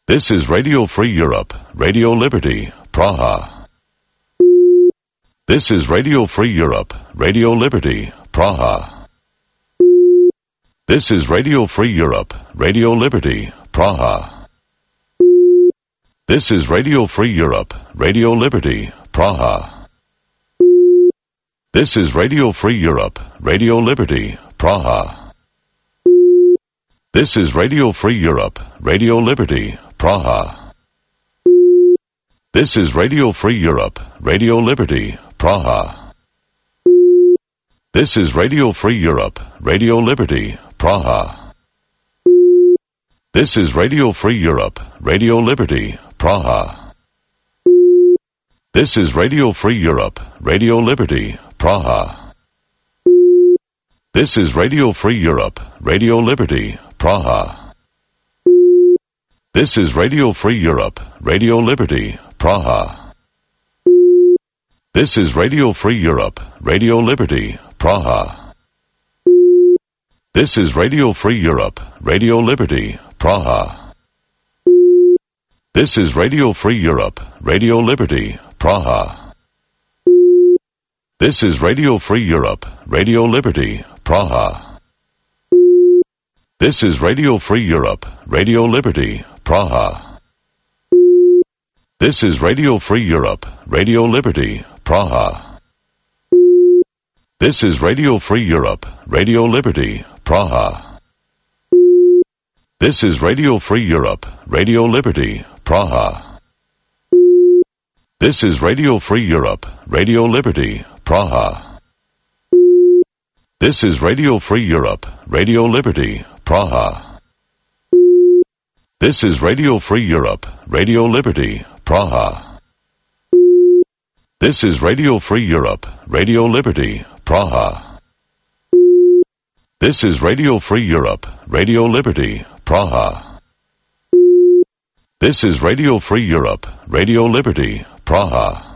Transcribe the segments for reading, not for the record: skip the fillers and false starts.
This is Radio Free Europe, Radio Liberty, Praha. This is Radio Free Europe, Radio Liberty, Praha. This is Radio Free Europe, Radio Liberty, Praha. This is Radio Free Europe, Radio Liberty, Praha. This is Radio Free Europe, Radio Liberty, Praha. This is Radio Free Europe, Radio Liberty, Praha. This is Radio Free Europe, Radio Liberty, Praha. This is Radio Free Europe, Radio Liberty, Praha. This is Radio Free Europe, Radio Liberty, Praha. This is Radio Free Europe, Radio Liberty, Praha. This is Radio Free Europe, Radio Liberty, Praha. This is Radio Free Europe, Radio Liberty, Praha. This is Radio Free Europe, Radio Liberty, Praha. This is Radio Free Europe, Radio Liberty, Praha. This is Radio Free Europe, Radio Liberty, Praha. This is Radio Free Europe, Radio Liberty, Praha. This is Radio Free Europe, Radio Liberty, Praha. This is Radio Free Europe, Radio Liberty, Praha. This is Radio Free Europe, Radio Liberty, Praha. This is Radio Free Europe, Radio Liberty, Praha. This is Radio Free Europe, Radio Liberty, Praha. This is Radio Free Europe, Radio Liberty, Praha. This is Radio Free Europe, Radio Liberty, Praha. This is Radio Free Europe, Radio Liberty, Praha. This is Radio Free Europe, Radio Liberty, Praha. This is Radio Free Europe, Radio Liberty, Praha.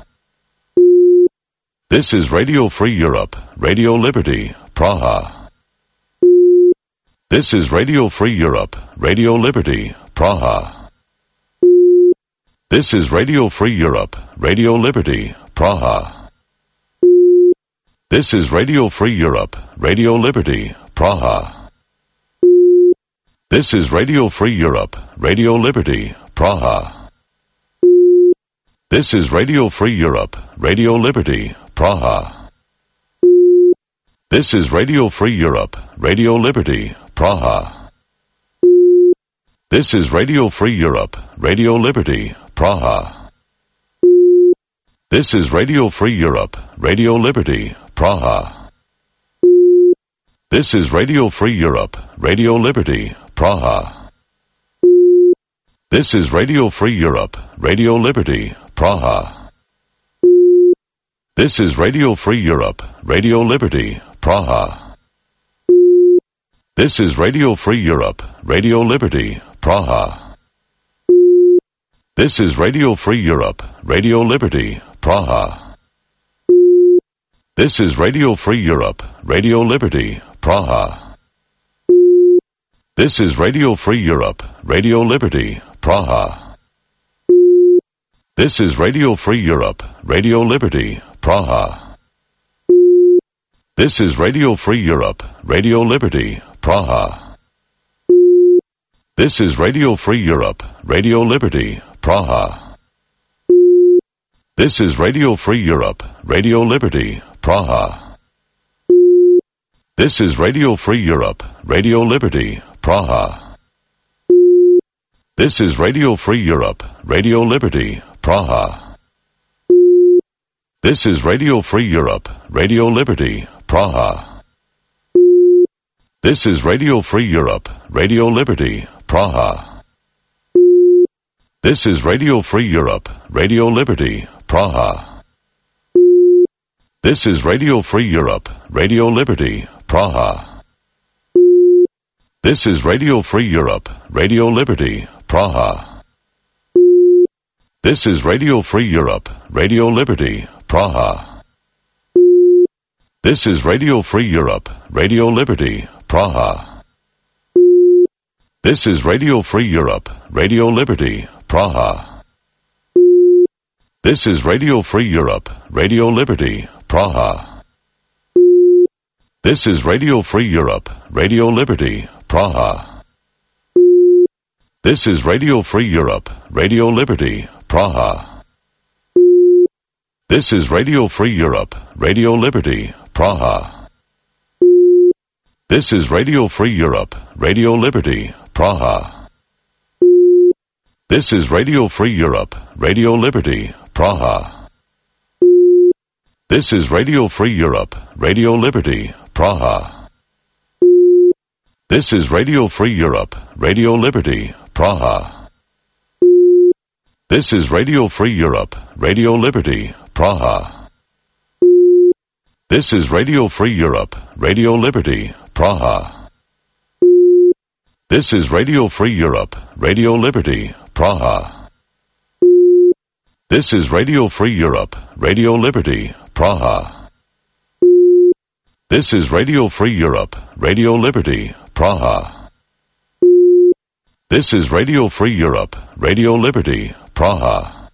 This is Radio Free Europe, Radio Liberty, Praha. This is Radio Free Europe, Radio Liberty, Praha. This is Radio Free Europe, Radio Liberty, Praha. This is Radio Free Europe, Radio Liberty, Praha. This is Radio Free Europe, Radio Liberty, Praha. This is Radio Free Europe, Radio Liberty, Praha. This is Radio Free Europe, Radio Liberty, Praha. This is Radio Free Europe, Radio Liberty, Praha. This is Radio Free Europe, Radio Liberty, Praha. This is Radio Free Europe, Radio Liberty, Praha. This is Radio Free Europe, Radio Liberty, Praha. This is Radio Free Europe, Radio Liberty, Praha. This is Radio Free Europe, Radio Liberty, Praha. This is Radio Free Europe, Radio Liberty, Praha. This is Radio Free Europe, Radio Liberty, Praha. This is Radio Free Europe, Radio Liberty, Praha. This is Radio Free Europe, Radio Liberty, Praha. This is Radio Free Europe, Radio Liberty, Praha. This is Radio Free Europe, Radio Liberty, Praha. This is Radio Free Europe, Radio Liberty, Praha. This is Radio Free Europe, Radio Liberty, Praha. This is Radio Free Europe, Radio Liberty, Praha. This is Radio Free Europe, Radio Liberty, Praha. This is Radio Free Europe, Radio Liberty, Praha. This is Radio Free Europe, Radio Liberty, Praha. This is Radio Free Europe, Radio Liberty, Praha. This is Radio Free Europe, Radio Liberty, Praha. This is Radio Free Europe, Radio Liberty, Praha. This is Radio Free Europe, Radio Liberty, Praha. This is Radio Free Europe, Radio Liberty, Praha. This is Radio Free Europe, Radio Liberty, Praha. This is Radio Free Europe, Radio Liberty, Praha. This is Radio Free Europe, Radio Liberty, Praha. This is Radio Free Europe, Radio Liberty, Praha. This is Radio Free Europe, Radio Liberty, Praha. This is Radio Free Europe, Radio Liberty, Praha. This is Radio Free Europe, Radio Liberty, Praha. This is Radio Free Europe, Radio Liberty, Praha. This is Radio Free Europe, Radio Liberty, Praha. This is Radio Free Europe, Radio Liberty, Praha. This is Radio Free Europe, Radio Liberty, Praha. This is Radio Free Europe, Radio Liberty, Praha. This is Radio Free Europe, Radio Liberty, Praha. This is Radio Free Europe, Radio Liberty, Praha.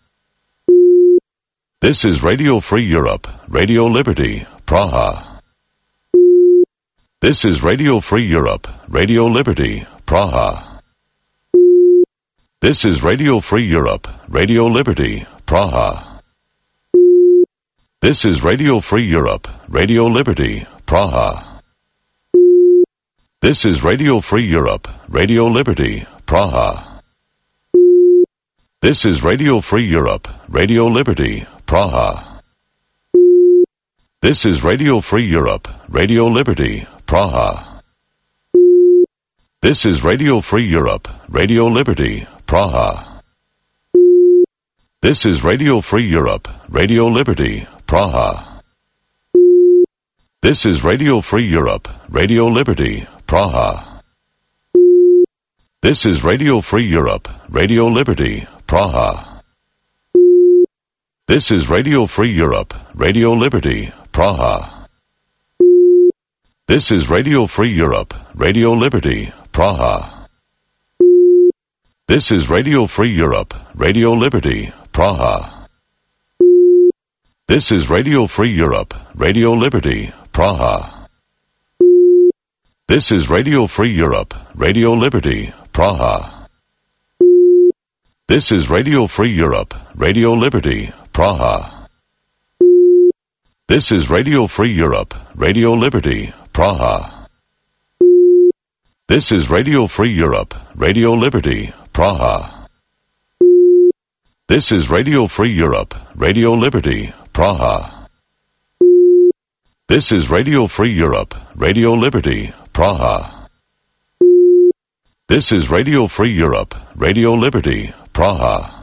This is Radio Free Europe, Radio Liberty, Praha. This is Radio Free Europe, Radio Liberty, Praha. This is Radio Free Europe, Radio Liberty, Praha. This is Radio Free Europe, Radio Liberty, Praha. This is Radio Free Europe, Radio Liberty, Praha. This is Radio Free Europe, Radio Liberty, Praha. This is Radio Free Europe, Radio Liberty, Praha. This is Radio Free Europe, Radio Liberty, Praha. This is Radio Free Europe, Radio Liberty, Praha. This is Radio Free Europe, Radio Liberty, Praha. This is Radio Free Europe, Radio Liberty, Praha. This is Radio Free Europe, Radio Liberty, Praha. This is Radio Free Europe, Radio Liberty, Praha. This is Radio Free Europe, Radio Liberty, Praha. This is Radio Free Europe, Radio Liberty, Praha. This is Radio Free Europe, Radio Liberty, Praha. This is Radio Free Europe, Radio Liberty, Praha. This is Radio Free Europe, Radio Liberty, Praha. This is Radio Free Europe, Radio Liberty, Praha. This is Radio Free Europe, Radio Liberty, Praha. This is Radio Free Europe, Radio Liberty, Praha. This is Radio Free Europe, Radio Liberty, Praha.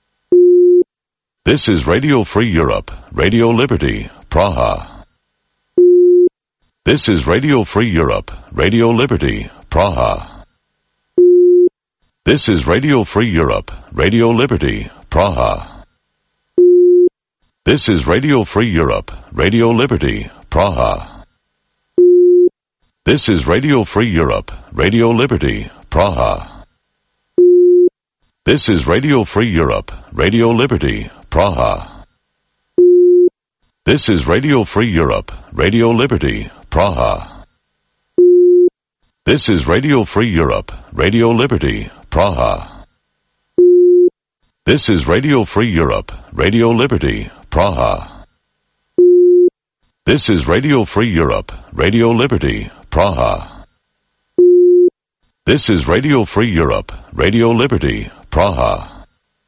This is Radio Free Europe, Radio Liberty, Praha. This is Radio Free Europe, Radio Liberty, Praha. This is Radio Free Europe, Radio Liberty, Praha. This is Radio Free Europe, Radio Liberty, Praha. This is Radio Free Europe, Radio Liberty, Praha. This is Radio Free Europe, Radio Liberty, Praha. This is Radio Free Europe, Radio Liberty, Praha. This is Radio Free Europe, Radio Liberty, Praha. This is Radio Free Europe, Radio Liberty, Praha. This is Radio Free Europe, Radio Liberty, Praha. This is Radio Free Europe, Radio Liberty, Praha.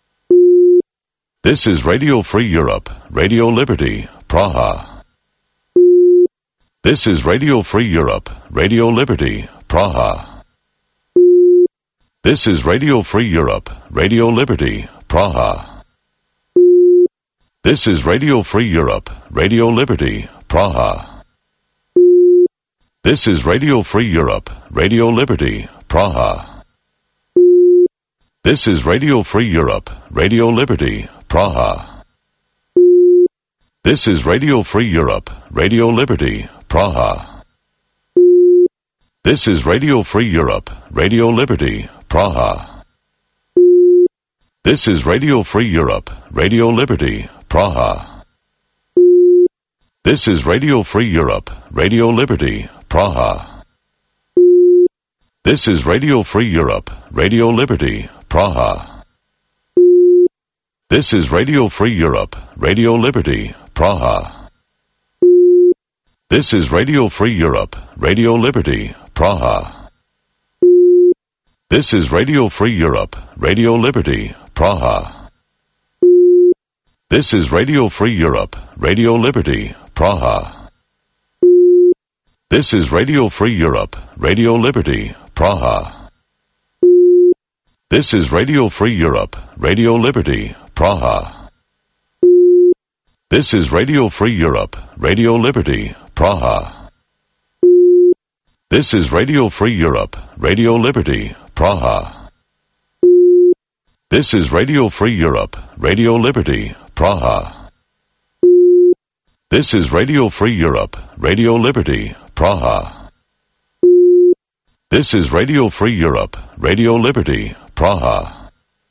This is Radio Free Europe, Radio Liberty, Praha. This is Radio Free Europe, Radio Liberty, Praha. This is Radio Free Europe, Radio Liberty, Praha. This is Radio Free Europe, Radio Liberty, Praha. This is Radio Free Europe, Radio Liberty, Praha. This is Radio Free Europe, Radio Liberty, Praha. This is Radio Free Europe, Radio Liberty, Praha. This is Radio Free Europe, Radio Liberty, Praha. This is Radio Free Europe, Radio Liberty, Praha. This is Radio Free Europe, Radio Liberty, Praha. This is Radio Free Europe, Radio Liberty, Praha. This is Radio Free Europe, Radio Liberty, Praha. This is Radio Free Europe, Radio Liberty, Praha. This is Radio Free Europe, Radio Liberty, Praha. This is Radio Free Europe, Radio Liberty, Praha. This is Radio Free Europe, Radio Liberty, Praha. This is Radio Free Europe, Radio Liberty, Praha. This is Radio Free Europe, Radio Liberty, Praha. This is Radio Free Europe, Radio Liberty, Praha. This is Radio Free Europe, Radio Liberty, Praha. This is Radio Free Europe, Radio Liberty, Praha. This is Radio Free Europe, Radio Liberty, Praha.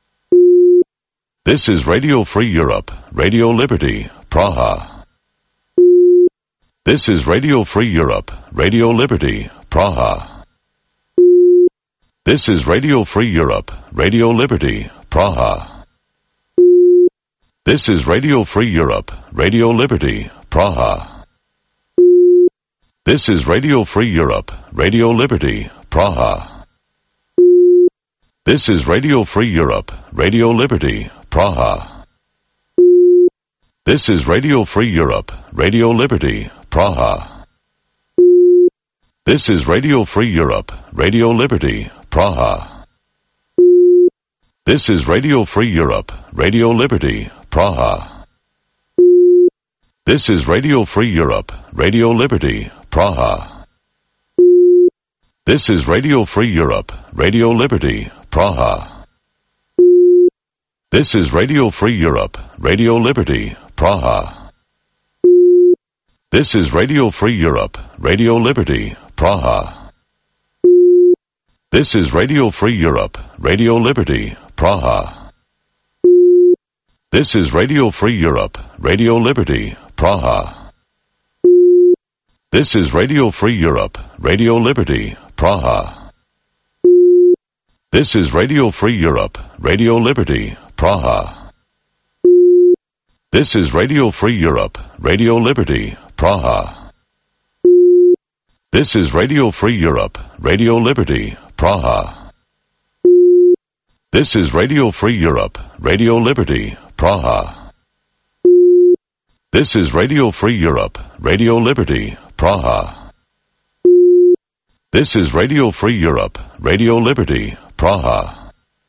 This is Radio Free Europe, Radio Liberty, Praha. This is Radio Free Europe, Radio Liberty, Praha. This is Radio Free Europe, Radio Liberty, Praha. This is Radio Free Europe, Radio Liberty, Praha. This is Radio Free Europe, Radio Liberty, Praha. This is Radio Free Europe, Radio Liberty, Praha. This is Radio Free Europe, Radio Liberty, Praha. This is Radio Free Europe, Radio Liberty, Praha. This is Radio Free Europe, Radio Liberty, Praha. This is Radio Free Europe, Radio Liberty, Praha. This is Radio Free Europe, Radio Liberty, Praha. This is Radio Free Europe, Radio Liberty, Praha. This is Radio Free Europe, Radio Liberty, Praha. This is Radio Free Europe, Radio Liberty, Praha. This is Radio Free Europe, Radio Liberty, Praha. This is Radio Free Europe, Radio Liberty, Praha. This is Radio Free Europe, Radio Liberty, Praha. This is Radio Free Europe, Radio Liberty, Praha. This is Radio Free Europe, Radio Liberty, Praha. This is Radio Free Europe, Radio Liberty, Praha. This is Radio Free Europe, Radio Liberty, Praha. This is Radio Free Europe, Radio Liberty, Praha.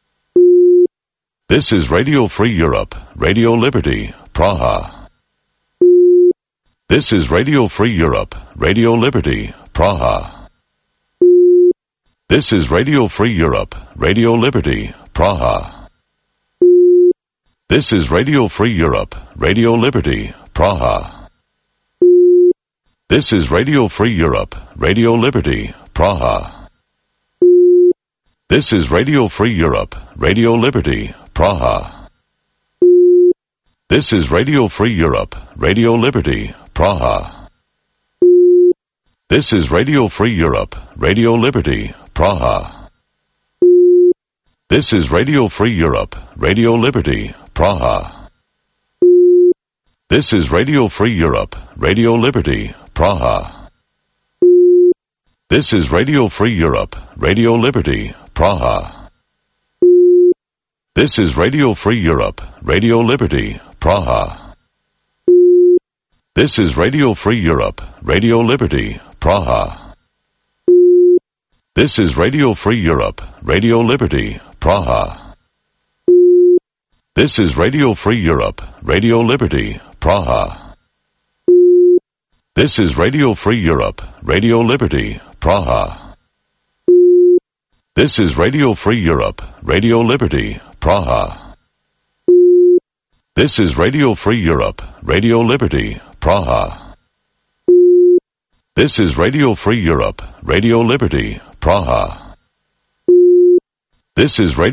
This is Radio Free Europe, Radio Liberty, Praha. This is Radio Free Europe, Radio Liberty, Praha. This is Radio Free Europe, Radio Liberty, Praha. This is Radio Free Europe, Radio Liberty, Praha. This is Radio Free Europe, Radio Liberty, Praha. This is Radio Free Europe, Radio Liberty, Praha. This is Radio Free Europe, Radio Liberty, Praha. This is Radio Free Europe, Radio Liberty, Praha. This is Radio Free Europe, Radio Liberty, Praha. This is Radio Free Europe, Radio Liberty, Praha. This is Radio Free Europe, Radio Liberty, Praha. This is Radio Free Europe, Radio Liberty, Praha. This is Radio Free Europe, Radio Liberty, Praha. This is Radio Free Europe, Radio Liberty, Praha. This is Radio Free Europe, Radio Liberty, Praha. This is Radio Free Europe, Radio Liberty, Praha. This is Radio Free Europe, Radio Liberty, Praha. This is Radio Free Europe, Radio Liberty, Praha. This is Radio Free Europe, Radio Liberty, Praha. This is Radio